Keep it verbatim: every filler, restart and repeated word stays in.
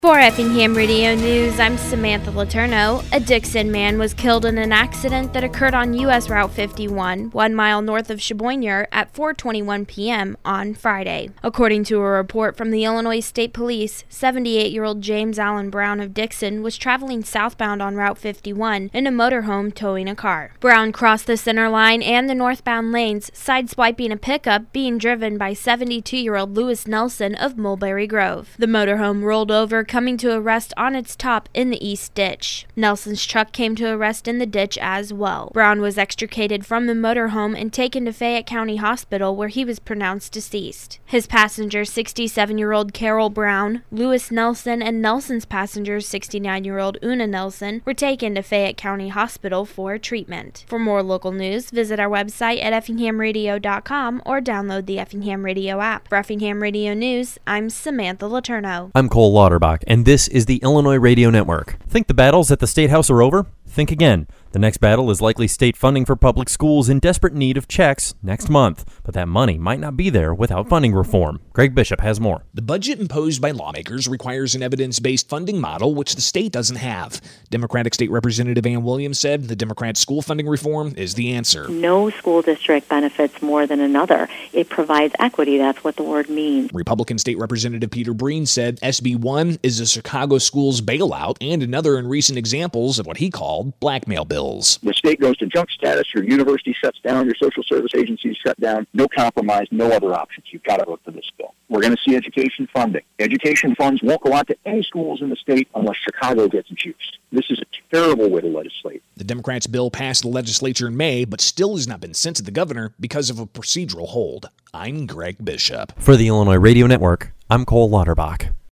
For Effingham Radio News, I'm Samantha Letourneau. A Dixon man was killed in an accident that occurred on U S Route fifty-one, one mile north of Cheboigner, at four twenty-one p.m. on Friday. According to a report from the Illinois State Police, seventy-eight-year-old James Allen Brown of Dixon was traveling southbound on Route fifty-one in a motorhome towing a car. Brown crossed the center line and the northbound lanes, sideswiping a pickup being driven by seventy-two-year-old Lewis Nelson of Mulberry Grove. The motorhome rolled over, coming to a rest on its top in the east ditch. Nelson's truck came to a rest in the ditch as well. Brown was extricated from the motorhome and taken to Fayette County Hospital, where he was pronounced deceased. His passenger, sixty-seven-year-old Carol Brown, Lewis Nelson, and Nelson's passenger, sixty-nine-year-old Una Nelson, were taken to Fayette County Hospital for treatment. For more local news, visit our website at effingham radio dot com or download the Effingham Radio app. For Effingham Radio News, I'm Samantha Letourneau. I'm Cole Lauterbach, and this is the Illinois Radio Network. Think the battles at the State House are over? Think again. The next battle is likely state funding for public schools in desperate need of checks next month, but that money might not be there without funding reform. Greg Bishop has more. The budget imposed by lawmakers requires an evidence-based funding model, which the state doesn't have. Democratic State Representative Ann Williams said the Democrat school funding reform is the answer. No school district benefits more than another. It provides equity. That's what the word means. Republican State Representative Peter Breen said S B one is a Chicago schools bailout and another in recent examples of what he called blackmail bills. The state goes to junk status, your university shuts down, your social service agencies shut down, no compromise, no other options. You've got to vote for this bill. We're going to see education funding. Education funds won't go out to any schools in the state unless Chicago gets juiced. This is a terrible way to legislate. The Democrats' bill passed the legislature in May, but still has not been sent to the governor because of a procedural hold. I'm Greg Bishop. For the Illinois Radio Network, I'm Cole Lauterbach.